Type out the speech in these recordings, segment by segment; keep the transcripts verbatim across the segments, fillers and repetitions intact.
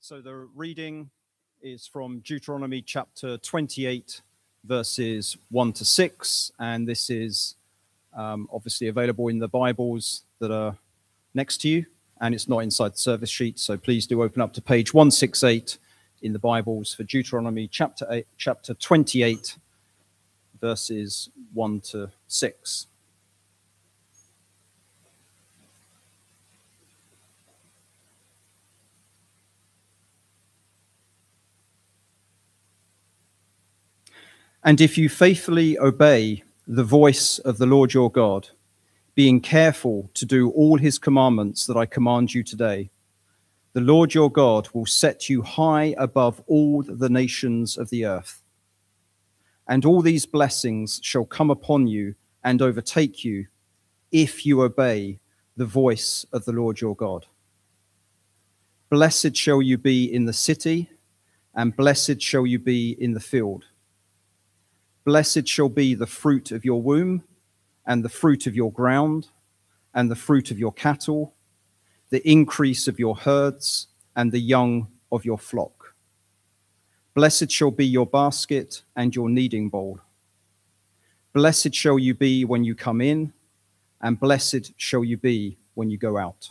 So the reading is from Deuteronomy chapter twenty-eight, verses one to six, and this is um, obviously available in the Bibles that are next to you, and it's not inside the service sheet, so please do open up to page one sixty-eight in the Bibles for Deuteronomy chapter eight, chapter twenty-eight, verses one to six. And if you faithfully obey the voice of the Lord your God, being careful to do all his commandments that I command you today, the Lord your God will set you high above all the nations of the earth. And all these blessings shall come upon you and overtake you if you obey the voice of the Lord your God. Blessed shall you be in the city, and blessed shall you be in the field. Blessed shall be the fruit of your womb, and the fruit of your ground, and the fruit of your cattle, the increase of your herds, and the young of your flock. Blessed shall be your basket and your kneading bowl. Blessed shall you be when you come in, and blessed shall you be when you go out.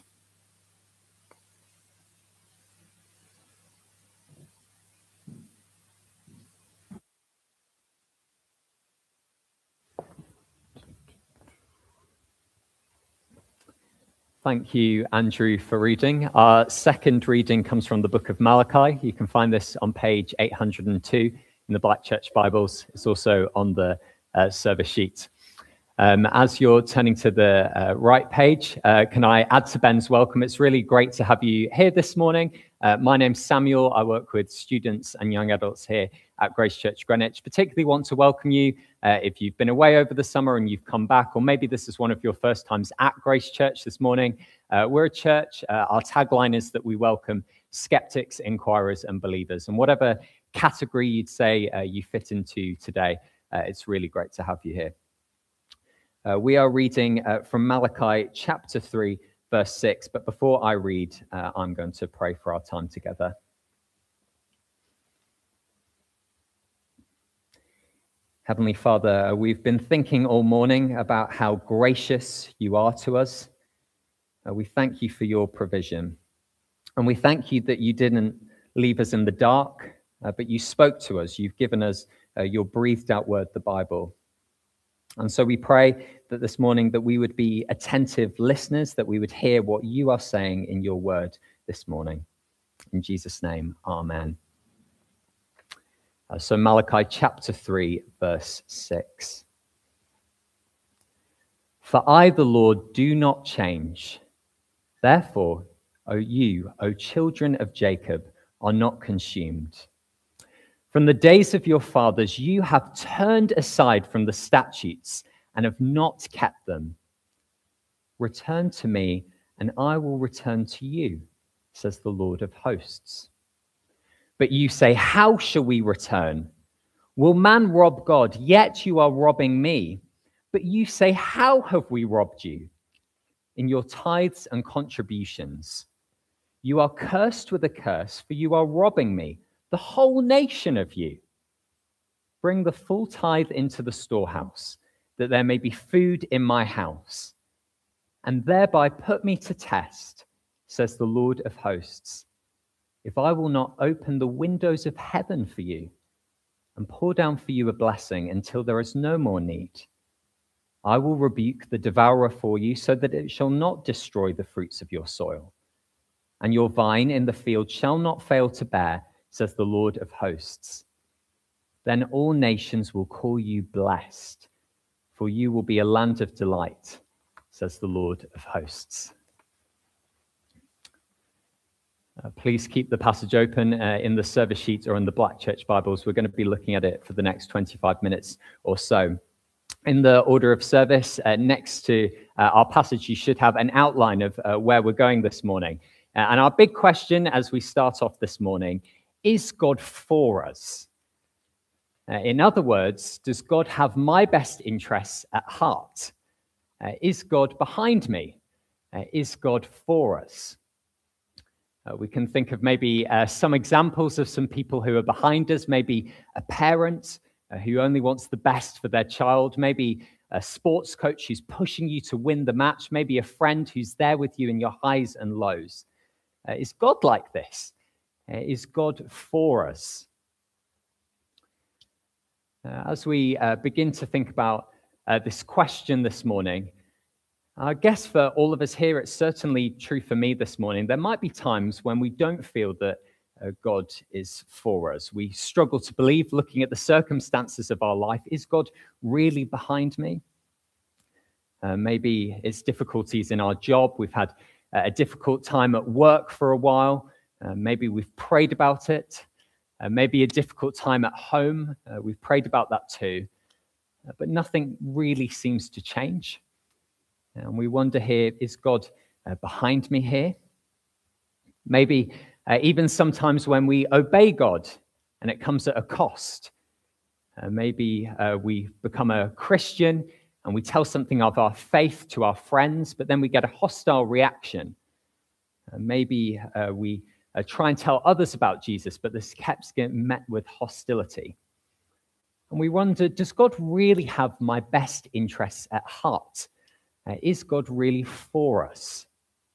Thank you, Andrew, for reading. Our second reading comes from the book of Malachi. You can find this on page eight hundred two in the Black Church Bibles. It's also on the uh, service sheet. Um, as you're turning to the uh, right page, uh, can I add to Ben's welcome? It's really great to have you here this morning. Uh, my name's Samuel. I work with students and young adults here at Grace Church Greenwich. Particularly want to welcome you uh, if you've been away over the summer and you've come back, or maybe this is one of your first times at Grace Church this morning. Uh, we're a church. Uh, our tagline is that we welcome skeptics, inquirers, and believers. And whatever category you'd say uh, you fit into today, uh, it's really great to have you here. Uh, we are reading uh, from Malachi chapter three, verse six. But before I read, uh, I'm going to pray for our time together. Heavenly Father, we've been thinking all morning about how gracious you are to us. Uh, we thank you for your provision. And we thank you that you didn't leave us in the dark, uh, but you spoke to us. You've given us uh, your breathed out word, the Bible. And so we pray that this morning that we would be attentive listeners, that we would hear what you are saying in your word this morning. In Jesus' name, amen. Uh, so Malachi chapter three, verse six. For I, the Lord, do not change. Therefore, O you, O children of Jacob, are not consumed. From the days of your fathers, you have turned aside from the statutes and have not kept them. Return to me, and I will return to you, says the Lord of hosts. But you say, how shall we return? Will man rob God? Yet you are robbing me. But you say, how have we robbed you? In your tithes and contributions. You are cursed with a curse, for you are robbing me, the whole nation of you. Bring the full tithe into the storehouse, that there may be food in my house, and thereby put me to test, says the Lord of hosts, if I will not open the windows of heaven for you and pour down for you a blessing until there is no more need. I will rebuke the devourer for you so that it shall not destroy the fruits of your soil, and your vine in the field shall not fail to bear, says the Lord of hosts. Then all nations will call you blessed, for you will be a land of delight, says the Lord of hosts. Uh, please keep the passage open uh, in the service sheet or in the Black Church Bibles. We're going to be looking at it for the next twenty-five minutes or so. In the order of service, uh, next to uh, our passage, you should have an outline of uh, where we're going this morning. Uh, and our big question as we start off this morning, is God for us? Uh, in other words, does God have my best interests at heart? Uh, is God behind me? Uh, is God for us? Uh, we can think of maybe uh, some examples of some people who are behind us, maybe a parent uh, who only wants the best for their child, maybe a sports coach who's pushing you to win the match, maybe a friend who's there with you in your highs and lows. Uh, is God like this? Uh, is God for us? Uh, as we uh, begin to think about uh, this question this morning, I guess for all of us here, it's certainly true for me this morning. There might be times when we don't feel that uh, God is for us. We struggle to believe, looking at the circumstances of our life, is God really behind me? Uh, maybe it's difficulties in our job. We've had uh, a difficult time at work for a while. Uh, maybe we've prayed about it. Uh, maybe a difficult time at home. Uh, we've prayed about that too. Uh, but nothing really seems to change. And we wonder here, is God uh, behind me here? Maybe uh, even sometimes when we obey God and it comes at a cost. Uh, maybe uh, we become a Christian and we tell something of our faith to our friends, but then we get a hostile reaction. Uh, maybe uh, we uh, try and tell others about Jesus, but this keeps getting met with hostility. And we wonder, does God really have my best interests at heart? Uh, is God really for us?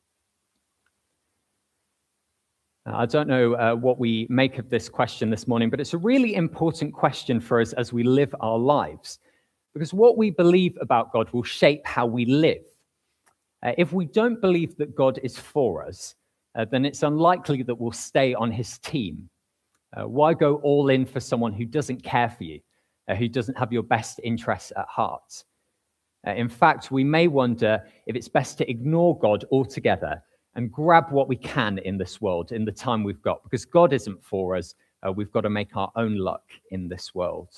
Uh, I don't know uh, what we make of this question this morning, but it's a really important question for us as we live our lives, because what we believe about God will shape how we live. Uh, if we don't believe that God is for us, uh, then it's unlikely that we'll stay on his team. Uh, why go all in for someone who doesn't care for you, uh, who doesn't have your best interests at heart? Uh, in fact, we may wonder if it's best to ignore God altogether and grab what we can in this world in the time we've got, because God isn't for us. Uh, we've got to make our own luck in this world.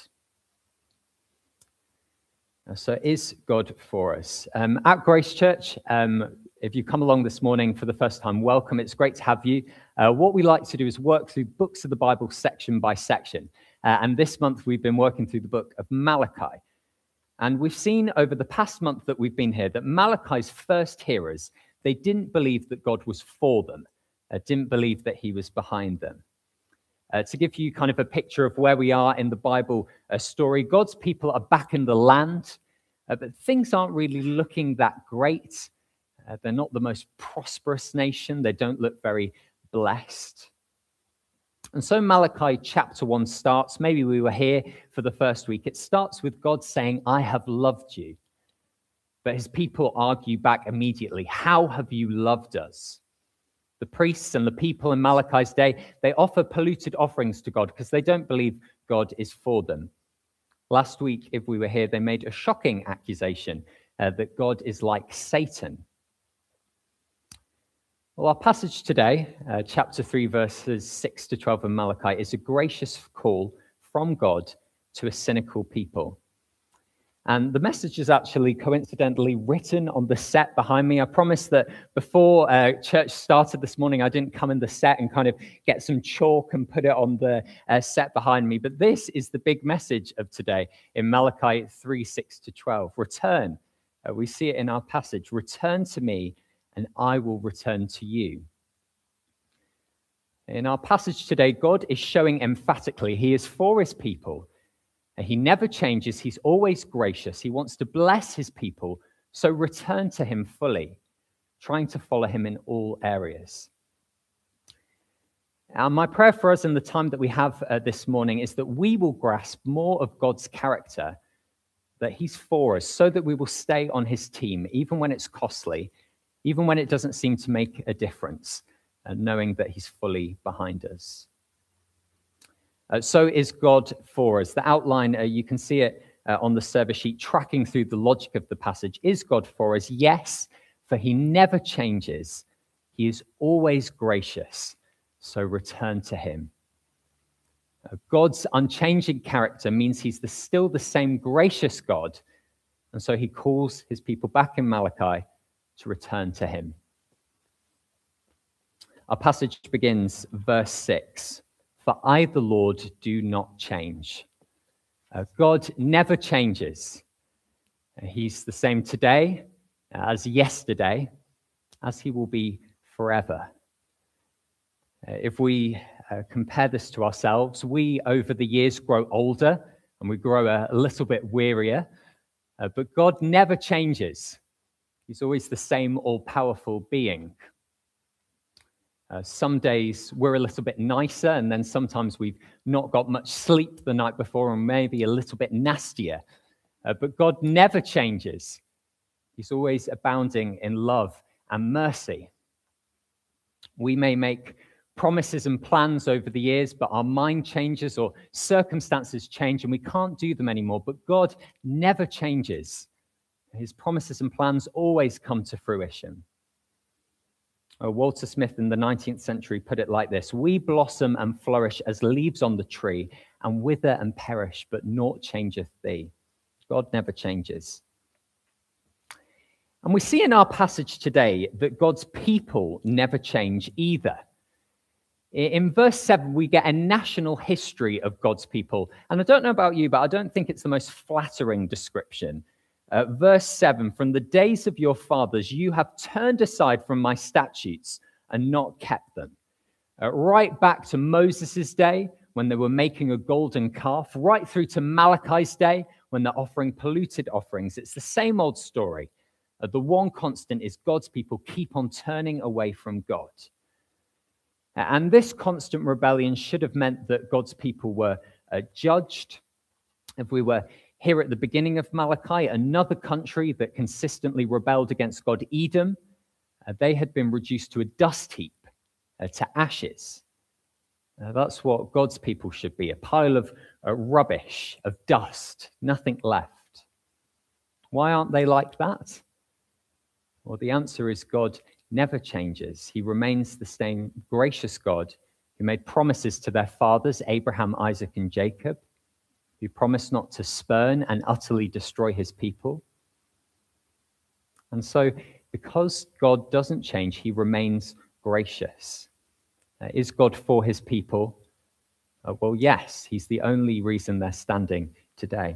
Uh, so is God for us? Um, at Grace Church, um, if you come along this morning for the first time, welcome. It's great to have you. Uh, what we like to do is work through books of the Bible section by section. Uh, and this month we've been working through the book of Malachi. And we've seen over the past month that we've been here that Malachi's first hearers, they didn't believe that God was for them, uh, didn't believe that he was behind them. Uh, to give you kind of a picture of where we are in the Bible uh, story, God's people are back in the land, uh, but things aren't really looking that great. Uh, they're not the most prosperous nation. They don't look very blessed. And so Malachi chapter one starts, maybe we were here for the first week, it starts with God saying, I have loved you. But his people argue back immediately, how have you loved us? The priests and the people in Malachi's day, they offer polluted offerings to God because they don't believe God is for them. Last week, if we were here, they made a shocking accusation uh, that God is like Satan. Well, our passage today, uh, chapter three, verses six to twelve of Malachi, is a gracious call from God to a cynical people. And the message is actually coincidentally written on the set behind me. I promised that before uh, church started this morning, I didn't come in the set and kind of get some chalk and put it on the uh, set behind me. But this is the big message of today in Malachi three, six to twelve. Return. Uh, we see it in our passage. Return to me, and I will return to you. In our passage today, God is showing emphatically he is for his people. He never changes. He's always gracious. He wants to bless his people. So return to him fully, trying to follow him in all areas. And my prayer for us in the time that we have uh, this morning is that we will grasp more of God's character, that he's for us, so that we will stay on his team, even when it's costly, even when it doesn't seem to make a difference, uh, knowing that he's fully behind us. Uh, so is God for us. The outline, uh, you can see it uh, on the service sheet, tracking through the logic of the passage. Is God for us? Yes, for he never changes. He is always gracious. So return to him. Uh, God's unchanging character means he's the, still the same gracious God. And so he calls his people back in Malachi to return to him. Our passage begins, verse six. For I, the Lord, do not change. Uh, God never changes. Uh, he's the same today as yesterday, as he will be forever. Uh, if we uh, compare this to ourselves, we over the years grow older and we grow a, a little bit wearier, uh, but God never changes. He's always the same all-powerful being. Uh, some days we're a little bit nicer, and then sometimes we've not got much sleep the night before and maybe a little bit nastier. Uh, but God never changes. He's always abounding in love and mercy. We may make promises and plans over the years, but our mind changes or circumstances change and we can't do them anymore. But God never changes. His promises and plans always come to fruition. Uh, Walter Smith in the nineteenth century put it like this: we blossom and flourish as leaves on the tree, and wither and perish, but naught changeth thee. God never changes. And we see in our passage today that God's people never change either. In verse seven, we get a national history of God's people. And I don't know about you, but I don't think it's the most flattering description. Uh, verse seven, from the days of your fathers, you have turned aside from my statutes and not kept them. Uh, right back to Moses' day, when they were making a golden calf, right through to Malachi's day, when they're offering polluted offerings. It's the same old story. Uh, the one constant is God's people keep on turning away from God. Uh, and this constant rebellion should have meant that God's people were uh, judged. If we were here at the beginning of Malachi, another country that consistently rebelled against God, Edom, uh, they had been reduced to a dust heap, uh, to ashes. Uh, that's what God's people should be, a pile of uh, rubbish, of dust, nothing left. Why aren't they like that? Well, the answer is God never changes. He remains the same gracious God who made promises to their fathers, Abraham, Isaac, and Jacob, who promised not to spurn and utterly destroy his people. And so, because God doesn't change, he remains gracious. Uh, is God for his people? Uh, well, yes, he's the only reason they're standing today.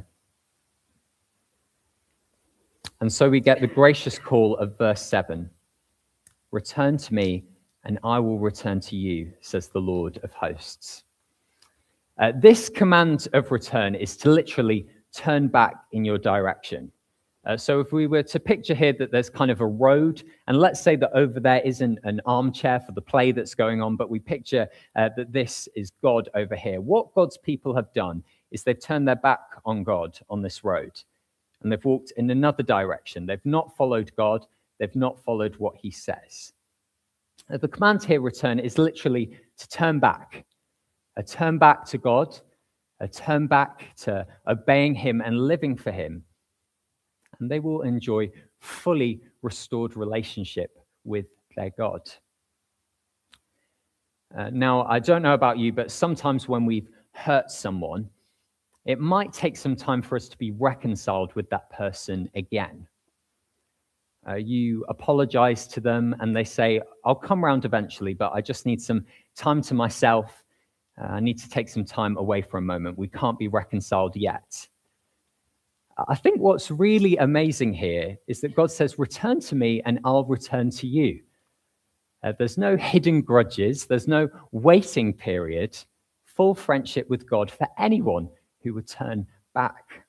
And so we get the gracious call of verse seven. Return to me, and I will return to you, says the Lord of hosts. Uh, this command of return is to literally turn back in your direction. Uh, so if we were to picture here that there's kind of a road, and let's say that over there isn't an armchair for the play that's going on, but we picture uh, that this is God over here. What God's people have done is they've turned their back on God on this road, and they've walked in another direction. They've not followed God. They've not followed what he says. Uh, the command here, return, is literally to turn back. A turn back to God, a turn back to obeying him and living for him. And they will enjoy fully restored relationship with their God. Uh, now, I don't know about you, but sometimes when we've hurt someone, it might take some time for us to be reconciled with that person again. Uh, you apologize to them and they say, I'll come round eventually, but I just need some time to myself. Uh, I need to take some time away for a moment. We can't be reconciled yet. I think what's really amazing here is that God says, return to me and I'll return to you. Uh, there's no hidden grudges. There's no waiting period. Full friendship with God for anyone who would turn back.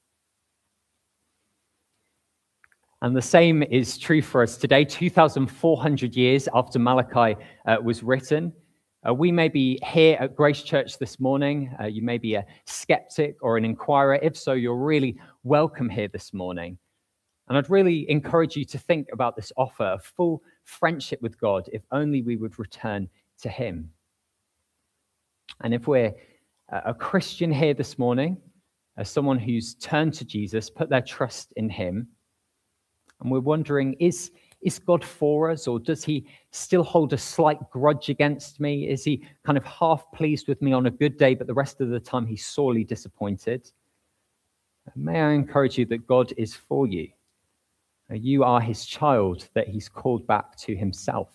And the same is true for us today, two thousand four hundred years after Malachi uh, was written. Uh, we may be here at Grace Church this morning. Uh, you may be a skeptic or an inquirer. If so, you're really welcome here this morning. And I'd really encourage you to think about this offer of full friendship with God, if only we would return to him. And if we're a Christian here this morning, as someone who's turned to Jesus, put their trust in him, and we're wondering, is Is God for us, or does he still hold a slight grudge against me? Is he kind of half pleased with me on a good day, but the rest of the time he's sorely disappointed? May I encourage you that God is for you. You are his child that he's called back to himself.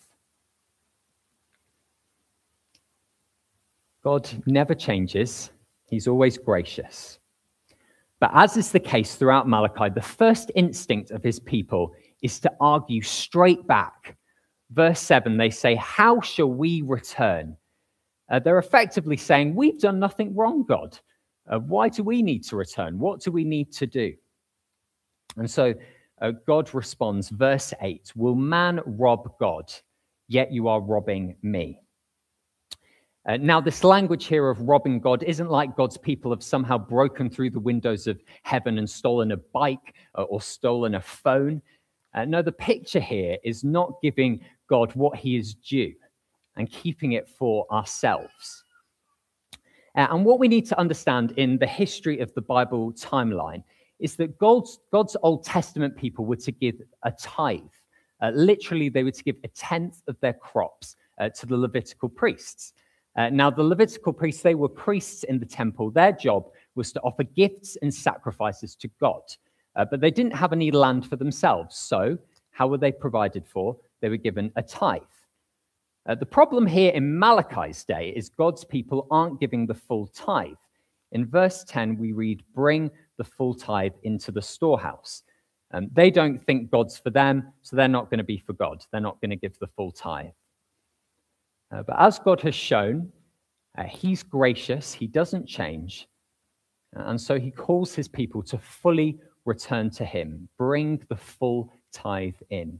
God never changes. He's always gracious. But as is the case throughout Malachi, the first instinct of his people is to argue straight back. Verse seven, they say, how shall we return? Uh, they're effectively saying, we've done nothing wrong, God. Uh, why do we need to return? What do we need to do? And so uh, God responds, verse eight, will man rob God? Yet you are robbing me. Uh, now, this language here of robbing God isn't like God's people have somehow broken through the windows of heaven and stolen a bike uh, or stolen a phone. Uh, no, the picture here is not giving God what he is due and keeping it for ourselves. Uh, and what we need to understand in the history of the Bible timeline is that God's, God's Old Testament people were to give a tithe. Uh, literally, they were to give a tenth of their crops uh, to the Levitical priests. Uh, now, the Levitical priests, they were priests in the temple. Their job was to offer gifts and sacrifices to God. Uh, but they didn't have any land for themselves. So how were they provided for? They were given a tithe. Uh, the problem here in Malachi's day is God's people aren't giving the full tithe. In verse ten, we read, bring the full tithe into the storehouse. Um, they don't think God's for them, so they're not going to be for God. They're not going to give the full tithe. Uh, but as God has shown, uh, he's gracious, he doesn't change. And so he calls his people to fully return to him, bring the full tithe in.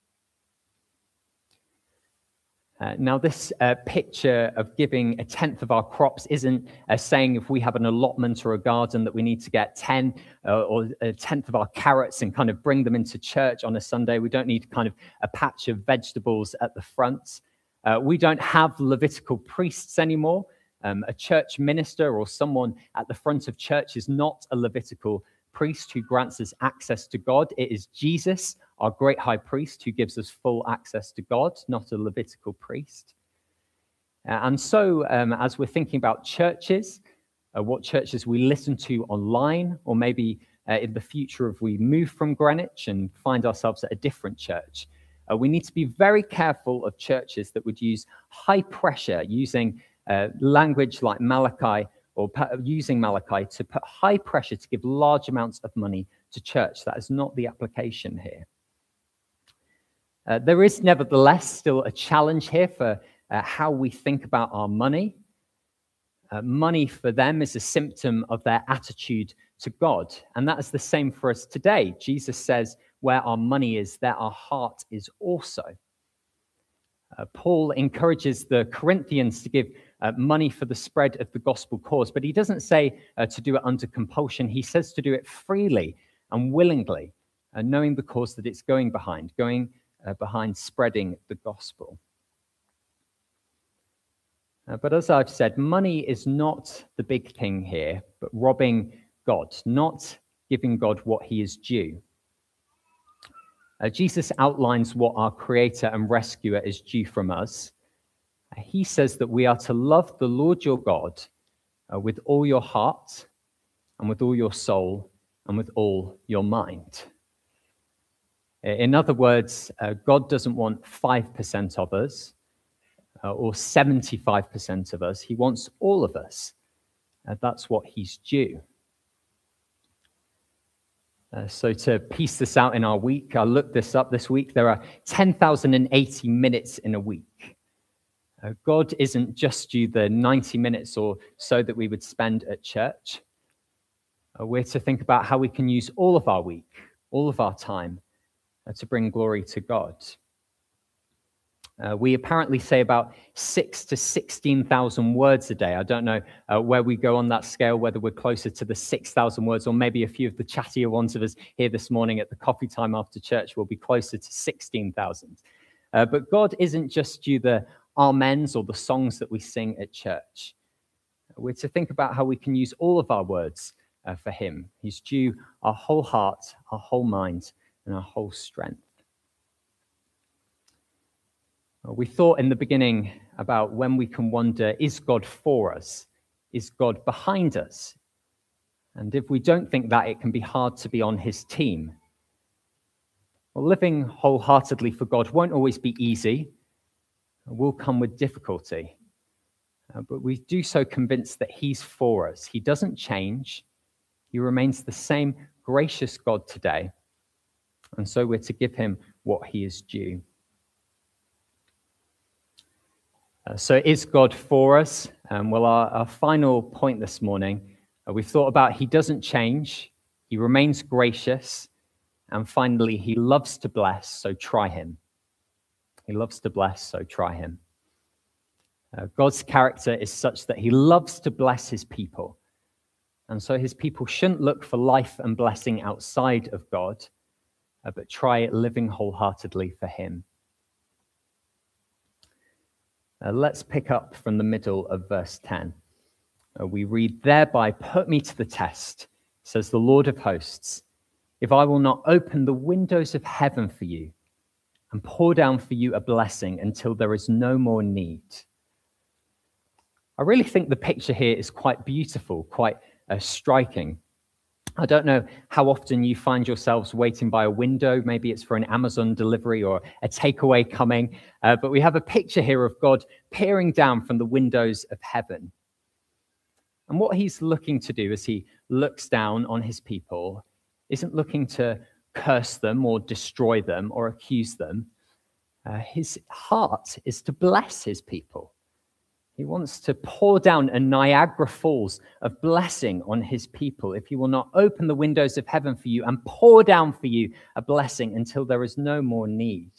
Uh, now, this uh, picture of giving a tenth of our crops isn't uh, saying if we have an allotment or a garden that we need to get ten uh, or a tenth of our carrots and kind of bring them into church on a Sunday. We don't need kind of a patch of vegetables at the front. Uh, we don't have Levitical priests anymore. Um, a church minister or someone at the front of church is not a Levitical priest who grants us access to God. It is Jesus, our great high priest, who gives us full access to God, not a Levitical priest. Uh, and so um, as we're thinking about churches, uh, what churches we listen to online, or maybe uh, in the future if we move from Greenwich and find ourselves at a different church, uh, we need to be very careful of churches that would use high pressure, using uh, language like Malachi, or using Malachi to put high pressure to give large amounts of money to church. That is not the application here. Uh, there is nevertheless still a challenge here for uh, how we think about our money. Uh, money for them is a symptom of their attitude to God. And that is the same for us today. Jesus says, where our money is, there our heart is also. Uh, Paul encourages the Corinthians to give uh, money for the spread of the gospel cause, but he doesn't say uh, to do it under compulsion. He says to do it freely and willingly, uh, knowing the cause that it's going behind, going uh, behind spreading the gospel. Uh, but as I've said, money is not the big thing here, but robbing God, not giving God what he is due. Uh, Jesus outlines what our creator and rescuer is due from us. Uh, he says that we are to love the Lord your God uh, with all your heart and with all your soul and with all your mind. In other words, uh, God doesn't want five percent of us uh, or seventy-five percent of us. He wants all of us. Uh, that's what he's due. Uh, so to piece this out in our week, I looked this up this week. There are ten thousand eighty minutes in a week. Uh, God isn't just due the ninety minutes or so that we would spend at church. Uh, we're to think about how we can use all of our week, all of our time, uh, to bring glory to God. Uh, we apparently say about six to sixteen thousand words a day. I don't know uh, where we go on that scale, whether we're closer to the six thousand words, or maybe a few of the chattier ones of us here this morning at the coffee time after church will be closer to sixteen thousand. Uh, but God isn't just due the amens or the songs that we sing at church. We're to think about how we can use all of our words uh, for him. He's due our whole heart, our whole mind, and our whole strength. We thought in the beginning about when we can wonder, is God for us? Is God behind us? And if we don't think that, it can be hard to be on his team. Well, living wholeheartedly for God won't always be easy. It will come with difficulty. Uh, but we do so convinced that he's for us. He doesn't change. He remains the same gracious God today. And so we're to give him what he is due. Uh, so is God for us? Um, well, our, our final point this morning, uh, we've thought about he doesn't change, he remains gracious, and finally, he loves to bless, so try him. He loves to bless, so try him. Uh, God's character is such that he loves to bless his people. And so his people shouldn't look for life and blessing outside of God, uh, but try living wholeheartedly for him. Uh, let's pick up from the middle of verse ten. Uh, we read, "Thereby put me to the test, says the Lord of hosts, if I will not open the windows of heaven for you and pour down for you a blessing until there is no more need." I really think the picture here is quite beautiful, quite uh, striking. I don't know how often you find yourselves waiting by a window. Maybe it's for an Amazon delivery or a takeaway coming. Uh, but we have a picture here of God peering down from the windows of heaven. And what he's looking to do as he looks down on his people isn't looking to curse them or destroy them or accuse them. Uh, his heart is to bless his people. He wants to pour down a Niagara Falls of blessing on his people if he will not open the windows of heaven for you and pour down for you a blessing until there is no more need.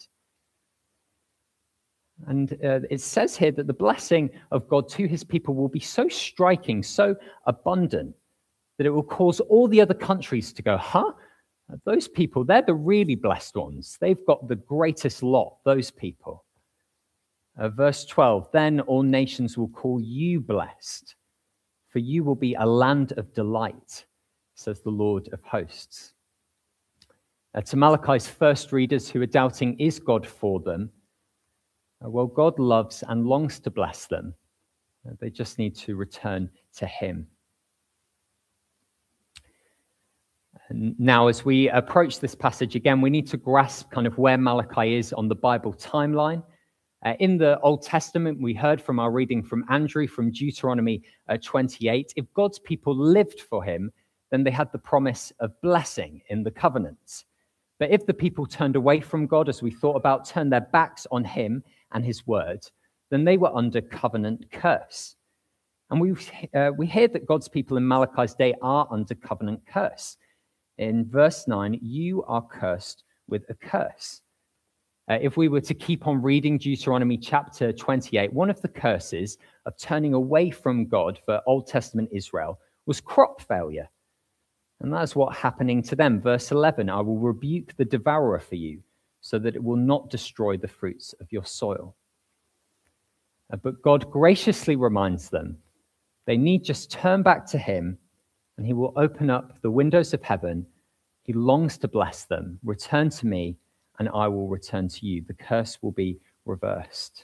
And uh, it says here that the blessing of God to his people will be so striking, so abundant, that it will cause all the other countries to go, huh? Those people, they're the really blessed ones. They've got the greatest lot, those people. Uh, verse twelve, "Then all nations will call you blessed, for you will be a land of delight, says the Lord of hosts." Uh, to Malachi's first readers who are doubting, is God for them? Uh, well, God loves and longs to bless them. Uh, they just need to return to him. And now, as we approach this passage again, we need to grasp kind of where Malachi is on the Bible timeline. Uh, in the Old Testament, we heard from our reading from Andrew from Deuteronomy uh, twenty-eight, if God's people lived for him, then they had the promise of blessing in the covenants. But if the people turned away from God, as we thought about, turned their backs on him and his word, then they were under covenant curse. And we, uh, we hear that God's people in Malachi's day are under covenant curse. In verse nine, "You are cursed with a curse." Uh, if we were to keep on reading Deuteronomy chapter twenty-eight, one of the curses of turning away from God for Old Testament Israel was crop failure. And that's what's happening to them. Verse eleven, "I will rebuke the devourer for you, so that it will not destroy the fruits of your soil." Uh, but God graciously reminds them they need just turn back to him, and he will open up the windows of heaven. He longs to bless them. "Return to me, and I will return to you." The curse will be reversed.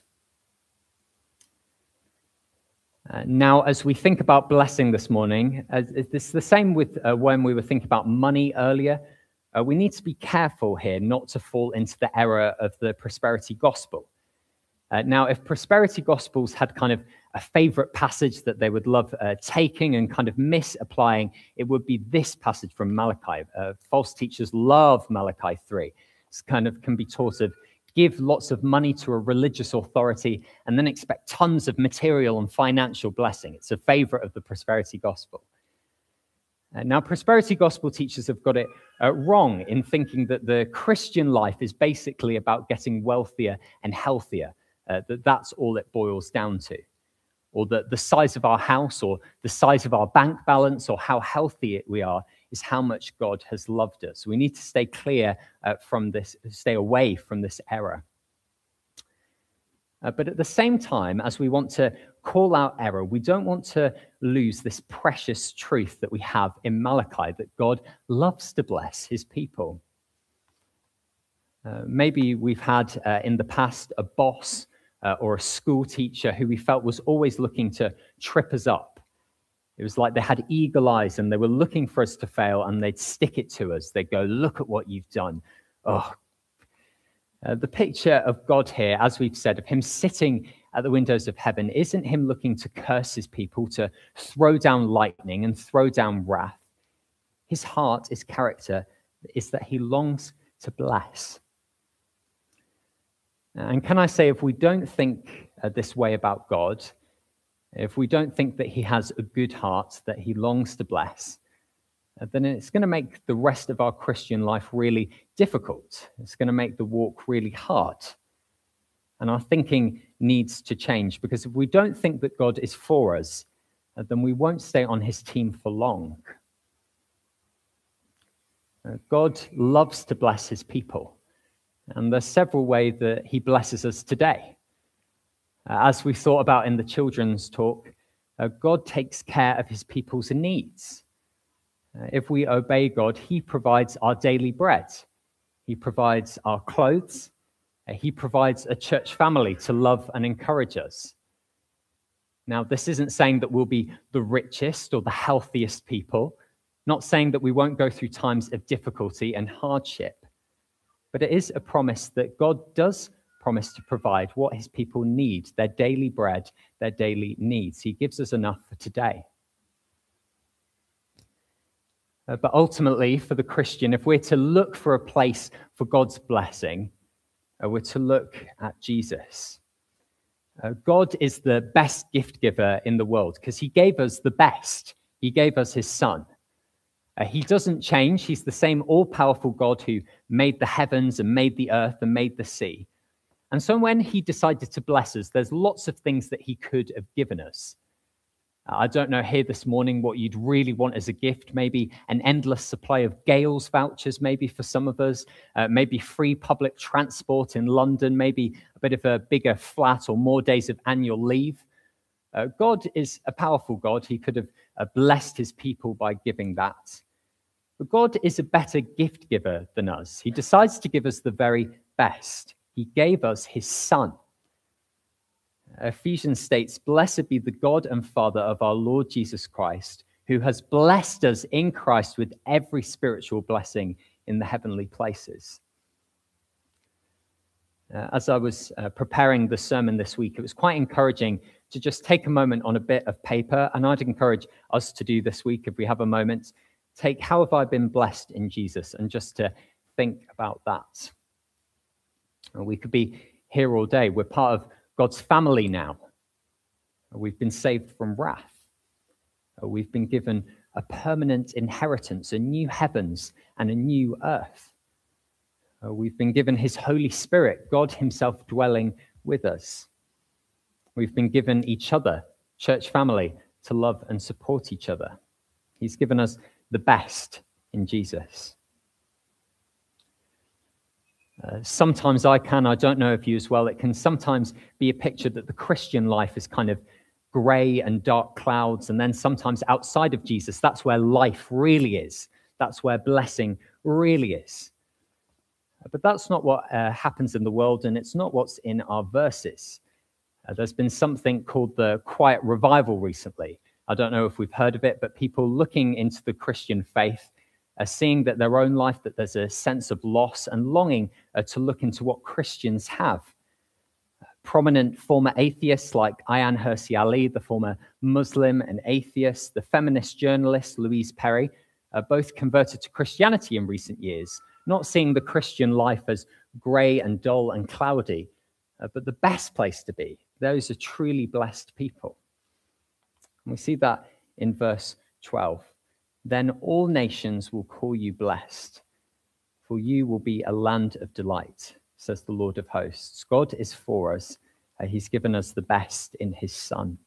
Uh, now, as we think about blessing this morning, uh, it's the same with uh, when we were thinking about money earlier. Uh, we need to be careful here not to fall into the error of the prosperity gospel. Uh, now, if prosperity gospels had kind of a favorite passage that they would love uh, taking and kind of misapplying, it would be this passage from Malachi. Uh, false teachers love Malachi three. It's kind of can be taught of give lots of money to a religious authority and then expect tons of material and financial blessing. It's a favorite of the prosperity gospel. Uh, now, prosperity gospel teachers have got it uh, wrong in thinking that the Christian life is basically about getting wealthier and healthier, uh, that that's all it boils down to. Or that the size of our house or the size of our bank balance or how healthy we are is how much God has loved us. We need to stay clear uh, from this, stay away from this error. Uh, but at the same time, as we want to call out error, we don't want to lose this precious truth that we have in Malachi, that God loves to bless his people. Uh, maybe we've had uh, in the past a boss uh, or a school teacher who we felt was always looking to trip us up. It was like they had eagle eyes and they were looking for us to fail, and they'd stick it to us. They'd go, look at what you've done. Oh, uh, the picture of God here, as we've said, of him sitting at the windows of heaven, isn't him looking to curse his people, to throw down lightning and throw down wrath. His heart, his character, is that he longs to bless. And can I say, if we don't think uh, this way about God, if we don't think that he has a good heart, that he longs to bless, uh, then it's going to make the rest of our Christian life really difficult. It's going to make the walk really hard. And our thinking needs to change, because if we don't think that God is for us, uh, then we won't stay on his team for long. Uh, God loves to bless his people. And there's several ways that he blesses us today. Uh, as we thought about in the children's talk, uh, God takes care of his people's needs. Uh, if we obey God, he provides our daily bread. He provides our clothes. Uh, he provides a church family to love and encourage us. Now, this isn't saying that we'll be the richest or the healthiest people, not saying that we won't go through times of difficulty and hardship. But it is a promise that God does promise to provide what his people need, their daily bread, their daily needs. He gives us enough for today. Uh, but ultimately, for the Christian, if we're to look for a place for God's blessing, uh, we're to look at Jesus. Uh, God is the best gift giver in the world because he gave us the best. He gave us his son. Uh, he doesn't change. He's the same all-powerful God who made the heavens and made the earth and made the sea. And so when he decided to bless us, there's lots of things that he could have given us. Uh, I don't know here this morning what you'd really want as a gift. Maybe an endless supply of Gales vouchers, maybe for some of us. Uh, maybe free public transport in London. Maybe a bit of a bigger flat or more days of annual leave. Uh, God is a powerful God. He could have uh, blessed his people by giving that. But God is a better gift giver than us. He decides to give us the very best. He gave us his son. Ephesians states, "Blessed be the God and Father of our Lord Jesus Christ, who has blessed us in Christ with every spiritual blessing in the heavenly places." Uh, as I was uh, preparing the sermon this week, it was quite encouraging to just take a moment on a bit of paper, and I'd encourage us to do this week if we have a moment. Take, how have I been blessed in Jesus? And just to think about that. We could be here all day. We're part of God's family now. We've been saved from wrath. We've been given a permanent inheritance, a new heavens and a new earth. We've been given his Holy Spirit, God himself dwelling with us. We've been given each other, church family, to love and support each other. He's given us the best in Jesus. Uh, sometimes I can, I don't know if you as well, it can sometimes be a picture that the Christian life is kind of grey and dark clouds, and then sometimes outside of Jesus, that's where life really is. That's where blessing really is. But that's not what uh, happens in the world, and it's not what's in our verses. Uh, there's been something called the Quiet Revival recently. I don't know if we've heard of it, but people looking into the Christian faith are seeing that their own life, that there's a sense of loss and longing uh, to look into what Christians have. Uh, prominent former atheists like Ayaan Hirsi Ali, the former Muslim and atheist, the feminist journalist Louise Perry, uh, both converted to Christianity in recent years, not seeing the Christian life as grey and dull and cloudy, uh, but the best place to be. Those are truly blessed people. And we see that in verse twelve. "Then all nations will call you blessed, for you will be a land of delight, says the Lord of hosts." God is for us. Uh, he's given us the best in his Son.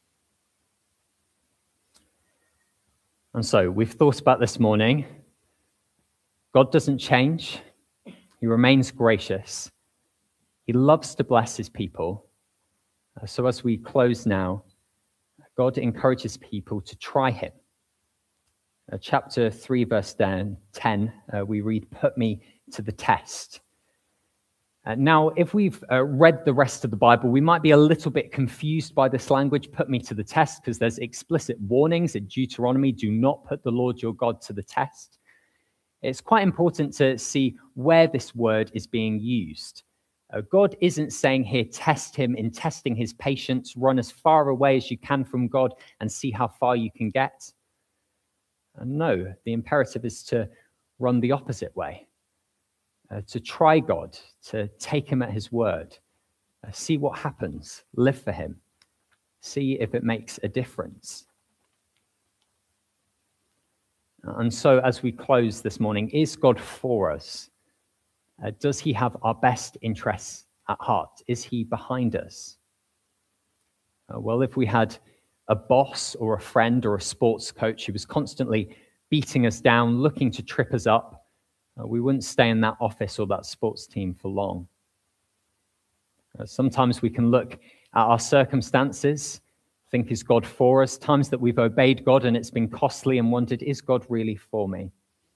And so we've thought about this morning. God doesn't change. He remains gracious. He loves to bless his people. Uh, so as we close now, God encourages people to try him. Uh, chapter three, verse ten, uh, we read, "Put me to the test." Uh, now, if we've uh, read the rest of the Bible, we might be a little bit confused by this language, "put me to the test," because there's explicit warnings in Deuteronomy, do not put the Lord your God to the test. It's quite important to see where this word is being used. Uh, God isn't saying here, test him in testing his patience, run as far away as you can from God and see how far you can get. Uh, no, the imperative is to run the opposite way, uh, to try God, to take him at his word, Uh, see what happens. Live for him. See if it makes a difference. And so as we close this morning, is God for us? Uh, does he have our best interests at heart? Is he behind us? Uh, well, if we had a boss or a friend or a sports coach who was constantly beating us down, looking to trip us up, uh, we wouldn't stay in that office or that sports team for long. Uh, sometimes we can look at our circumstances, think, is God for us? Times that we've obeyed God and it's been costly, and wondered, is God really for me?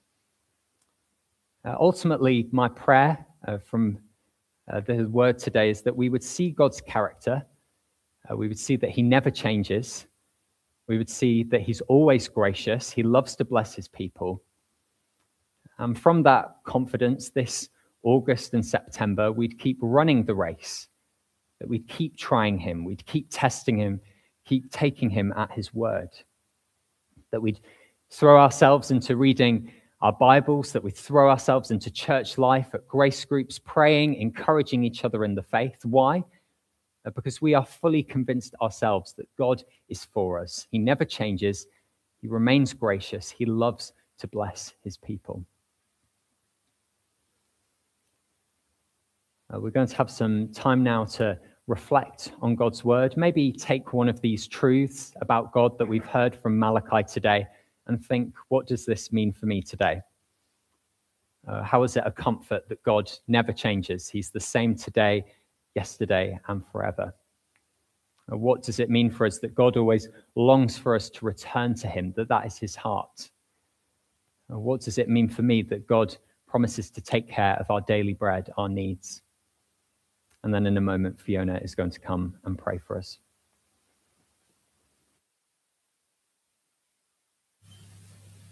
Uh, ultimately, my prayer uh, from uh, the word today is that we would see God's character. Uh, we would see that he never changes. We would see that he's always gracious. He loves to bless his people. And from that confidence, this August and September, we'd keep running the race, that we'd keep trying him, we'd keep testing him, keep taking him at his word, that we'd throw ourselves into reading our Bibles, that we'd throw ourselves into church life, at grace groups, praying, encouraging each other in the faith. Why? Because we are fully convinced ourselves that God is for us. He never changes. He remains gracious. He loves to bless his people. Uh, we're going to have some time now to reflect on God's word. Maybe take one of these truths about God that we've heard from Malachi today and think, what does this mean for me today? Uh, how is it a comfort that God never changes? He's the same today, yesterday, and forever. Uh, what does it mean for us that God always longs for us to return to him, that that is his heart? Uh, what does it mean for me that God promises to take care of our daily bread, our needs? And then in a moment, Fiona is going to come and pray for us.